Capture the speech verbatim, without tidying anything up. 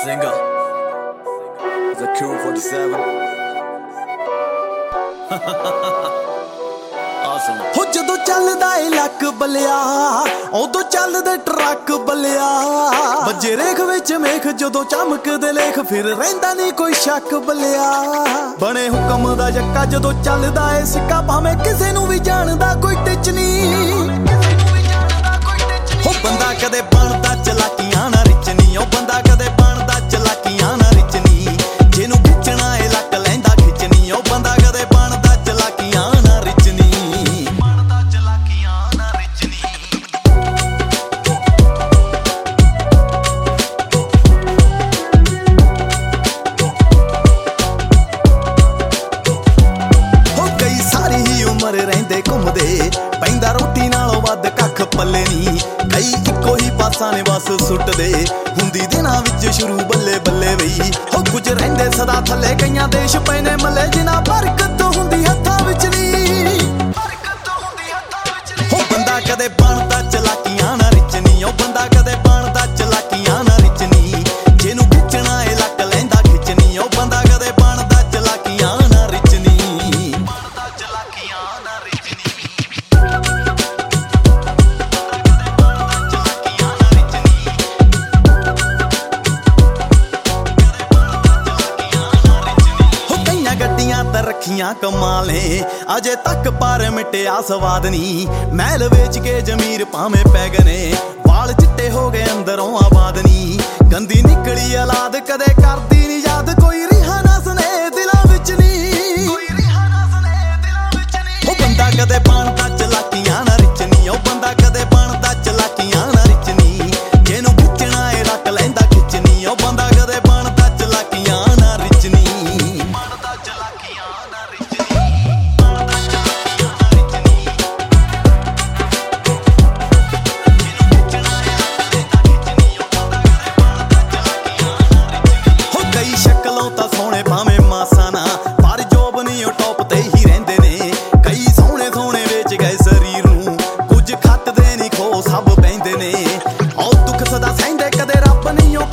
Singer, the Q forty-seven. Awesome. ਹੋ ਜਦੋਂ ਚੱਲਦਾ ਏ ਲੱਕ ਬਲਿਆ ਉਦੋਂ ਚੱਲਦੇ ਟਰੱਕ ਬਲਿਆ ਵੱਜੇ ਰੇਖ ਵਿੱਚ ਮੇਖ ਜਦੋਂ ਚਮਕਦੇ ਲੇਖ ਫਿਰ ਰਹਿੰਦਾ ਨਹੀਂ ਕੋਈ ਸ਼ੱਕ ਬਲਿਆ ਬਣੇ ਹੁਕਮ ਦਾ ਜੱਕਾ ਜਦੋਂ ਚੱਲਦਾ ਏ ਸਿੱਕਾ ਭਾਵੇਂ ਕਿਸੇ ਨੂੰ ਵੀ ਜਾਣਦਾ ਕੋਈ ਟਿੱਚ ਨਹੀਂ ਹੋ ਬੰਦਾ ਕਦੇ ਬਣਦਾ ਚਲਾਕੀਆਂ ਨਾ ਰਿਚ ਨਹੀਂ ਉਹ ਬੰਦਾ ਕਦੇ ਬਣਦਾ ਚਲਾਕੀਆਂ ਨਾ ਰਿਚ ਨਹੀਂ ਜਿਹਨੂੰ ਖਿੱਚਣਾ ਏ ਲੱਕ ਲੈਂਦਾ ਖਿੱਚ ਨਹੀਂ ਉਹ ਬੰਦਾ ਕਦੇ ਬਣਦਾ ਚਲਾਕੀਆਂ ਨਾ ਰਿਚ ਨਹੀਂ ਬਣਦਾ ਚਲਾਕੀਆਂ ਨਾ ਰਿਚ ਨਹੀਂ ਹੋ ਗਈ ਸਾਰੀ ਹੀ ਉਮਰ ਰਹਿੰਦੇ ਘੁੰਮਦੇ ਪੈਂਦਾ ਰੋਟੀ ਨਾਲੋਂ ਵੱਧ ਕੱਖ ਪੱਲੇ ਨਹੀਂ ਕਈ ਇੱਕੋ ਹੀ ਪਾਸਾਂ ਨੇ ਬਸ ਸੁੱਟਦੇ ਹੁੰਦੀ ਦਿਨਾਂ ਵਿੱਚ ਸ਼ੁਰੂ ਬੱਲੇ ਬੱਲੇ ਵਈ ਹੋ ਕੁਝ ਰਹਿੰਦੇ ਸਦਾ ਥੱਲੇ ਕਈਆਂ ਦੇਸ਼ ਪਏ ਨੇ ਮੱਲੇ ਜਿਨ੍ਹਾਂ ਬਰਕਤ ਹੁੰਦੀ ਹੱਥਾਂ ਵਿੱਚ ਨਹੀਂ ਬਰਕਤ ਹੁੰਦੀ ਹੱਥਾਂ ਵਿੱਚ ਨਹੀਂ ਹੋ ਬੰਦਾ ਕਦੇ ਬਣਦਾ ਚਲਾਕੀਆਂ ਨਾ ਰਿਚ ਨਹੀਂ ਉਹ ਬੰਦਾ ਕਦੇ ਬਣਦਾ ਚਲਾਕੀਆਂ ਨਾ ਰਿਚ ਨਹੀਂ ਜਿਹਨੂੰ ਖਿੱਚਣਾ ਏ ਲੱਕ ਲੈਂਦਾ ਖਿੱਚ ਨਹੀਂ ਉਹ ਬੰਦਾ ਕਦੇ ਬਣਦਾ ਚਲਾਕੀਆਂ ਨਾ ਰਿਚ ਨਹੀਂ ਬਣਦਾ ਚਲਾਕੀਆਂ ਨਾ ਰਿਚ ਨਹੀਂ ਗੱਡੀਆਂ ਤਾਂ ਰੱਖੀਆਂ ਕਮਾਲੇ ਅਜੇ ਤੱਕ ਪਰ ਮਿਟਿਆ ਸਵਾਦ ਨਹੀਂ ਮਹਿਲ ਵੇਚ ਕੇ ਜ਼ਮੀਰ ਭਾਵੇਂ ਪੈ ਗਏ ਨੇ ਵਾਲ ਚਿੱਟੇ ਹੋ ਗਏ ਅੰਦਰੋਂ ਆਬਾਦ ਨਹੀਂ ਗੰਦੀ ਨਿਕਲੀ ਔਲਾਦ ਕਦੇ ਕਰਦੀ ਨਹੀਂ ਯਾਦ ਕੋਈ ਰਿਹਾ ਨਾ ਸੁਨੇ ਦਿਲਾਂ ਵਿੱਚ ਨਹੀਂ ਕੋਈ ਰਿਹਾ ਨਾ ਸੁਨੇ ਦਿਲਾਂ ਵਿੱਚ ਨਹੀਂ ਉਹ ਬੰਦਾ ਕਦੇ ਬਣਦਾ ਚਲਾਕੀਆਂ ਨਾ ਰਿਚ ਨਹੀਂ ਉਹ ਬੰਦਾ ਕਦੇ ਬਣਦਾ ਚਲਾਕੀਆਂ ਨਾ ਰਿਚ ਨਹੀਂ ਜਿਹਨੂੰ ਖਿੱਚਣਾ ਏ ਰੱਖ ਲੈਂਦਾ ਖਿੱਚ ਨਹੀਂ ਉਹ ਬੰਦਾ ਕਦੇ ਬਣਦਾ ਚਲਾਕੀਆਂ ਨਾ ਰਿਚ ਨਹੀਂ ਬਣਦਾ ਚਲਾਕੀਆਂ ਨਾ ਰਿਚ ਨਹੀਂ ਬਣਦਾ ਚਲਾਕੀਆਂ ਨਾ ਰਿਚ ਨਹੀਂ ਜਿਹਨੂੰ ਖਿੱਚਣਾ ਏ ਰੱਖ ਲੈਂਦਾ ਖਿੱਚ ਨਹੀਂ ਉਹ ਬੰਦਾ ਕਦੇ ਬਣਦਾ ਚਲਾਕੀਆਂ ਨਾ ਰਿਚ ਨਹੀਂ ਹੋ ਗਈ ਸ਼ਕਲੋਂ ਤਾਂ ਸੋਹਣੇ ਭਾਵੇਂ ਮਾਸਾ ਨਾ ਪਰ ਜੋਬ ਨਹੀਂ ਉਹ ਟੌਪ ਤੇ ਹੀ ਰਹਿੰਦੇ ਨੇ ਕਈ ਸੋਹਣੇ ਸੋਹਣੇ ਵੇਚ ਗਏ ਸਰੀਰ ਨੂੰ ਕੁਝ ਖੱਟਦੇ ਨਹੀਂ ਖੋ ਸਭ ਬਹਿੰਦੇ ਨੇ ਉਹ ਦੁੱਖ ਸਦਾ ਸਹਿੰਦੇ ਕਦੇ ਰੱਬ ਨਹੀਂ ਉਹ